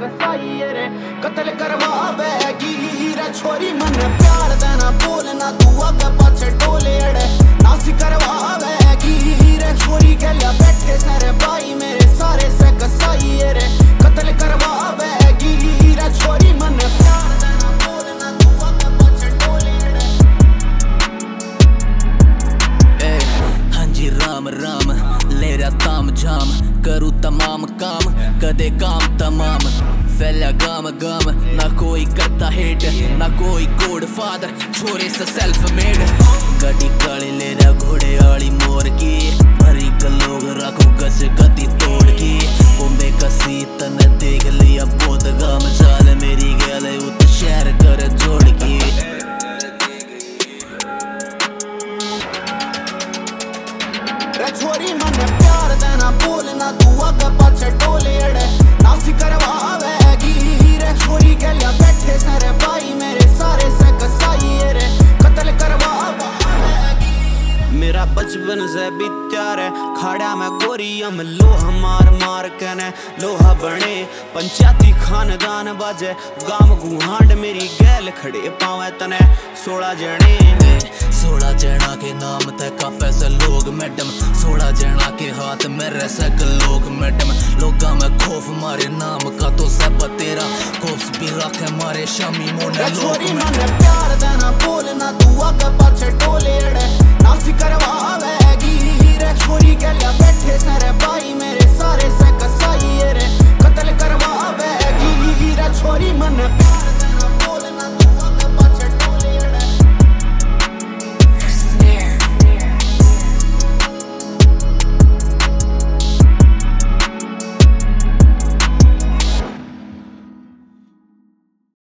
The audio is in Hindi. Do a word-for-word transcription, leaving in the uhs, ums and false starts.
कसाई रे कत्ल करवावेगी रे छोरी मन प्यार देना बोलना तू आगे पाछे टोले अड़े नासी करवावेगी रे छोरी के लिया बैठे सारे भाई मेरे सारे से कसाई रे कत्ल करवावेगी रे छोरी मन प्यार देना बोलना तू आगे पाछे टोले अड़े। हाँ जी राम राम ले रहा ताम झाम करूँ तमाम काम कदे काम तमाम फैला गाम गाम ना कोई करता हेट ना कोई कोड फादर छोरे से सेल्फ मेड गड्डी काली ले रहा घोड़े आली मोर की भरी लोग रखो कस गति तोड़ की बोम्बे कसी तने देख लिया बहुत गाम चाल मेरी गले उत शहर कर जोड़ की छोरी मन प्यार देना बोलना तू आगे पाछे टोले अड़े नासी करवावेगी रे छोरी के लिया बैठे सारे भाई मेरे सारे से कसाई रे कत्ल करवावेगी। मेरा बचपन से बीत्या रे खाड़ा में गोरी हम लोहा मार मार के ने लोहा बने पंचायती खानदान बाजे गाम गुहांड मेरी गैल खड़े पावे तने सोलह जने सोलह जना के नाम तक काफे से लोग मैडम सोलह जना के हाथ में रसक लोग मैडम लोगा में खौफ मारे नाम का तो सब तेरा कोफ्स भी रखे मारे शामी मोने लोग मन प्यार देना बोलना तू आगे पाछे टोले अड़े नासी करवावेगी रे छोरी के लिया बैठे सारे भाई मेरे सारे से कसाई रे